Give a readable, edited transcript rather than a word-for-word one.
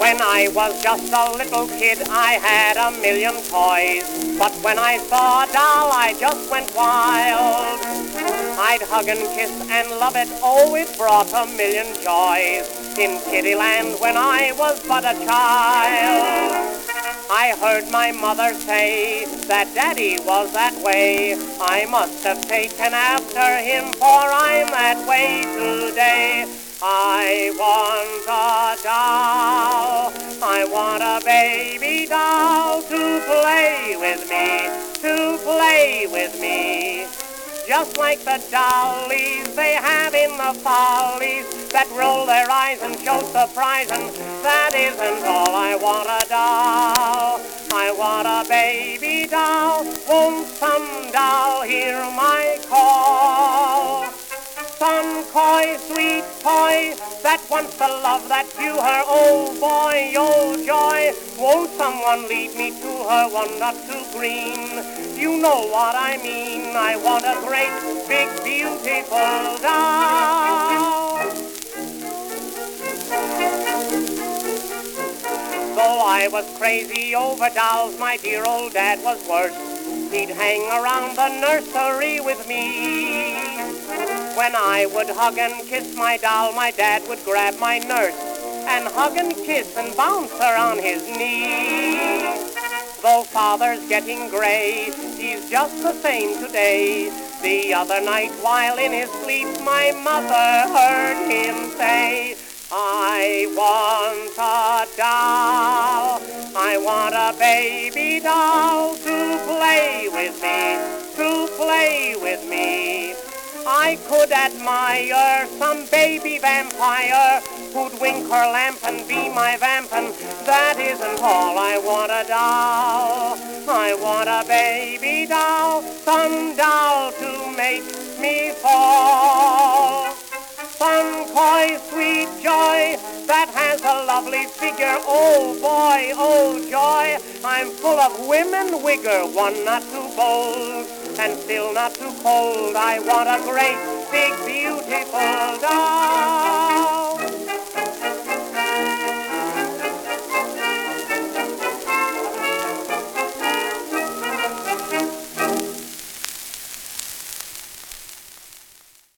When I was just a little kid, I had a million toys. But when I saw a doll, I just went wild. I'd hug and kiss and love it, oh, it brought a million joys. In Kittyland when I was but a child. I heard my mother say that Daddy was that way. I must have taken after him, for I'm that way today. I want a doll, I want a baby doll to play with me, to play with me. Just like the dollies they have in the follies that roll their eyes and show surprise, and that isn't all. I want a doll, I want a baby doll. Won't some doll hear my call? Some coy, sweet toy that wants the love that due her, oh boy, oh joy. Won't someone lead me to her, one not too green? You know what I mean. I want a great, big, beautiful doll. Though I was crazy over dolls, my dear old dad was worse. He'd hang around the nursery with me. When I would hug and kiss my doll, my dad would grab my nurse and hug and kiss and bounce her on his knee. Though father's getting gray, he's just the same today. The other night while in his sleep, my mother heard him say, I want a doll, I want a baby doll to play with me, to play with me. I could admire some baby vampire who'd wink her lamp and be my vamp, and that isn't all. I want a doll, I want a baby doll, some doll to make me fall. Some coy, sweet joy that has a lovely figure, oh boy, oh joy. I'm full of women wigger, one not too bold and still not too cold. I want a great, big, beautiful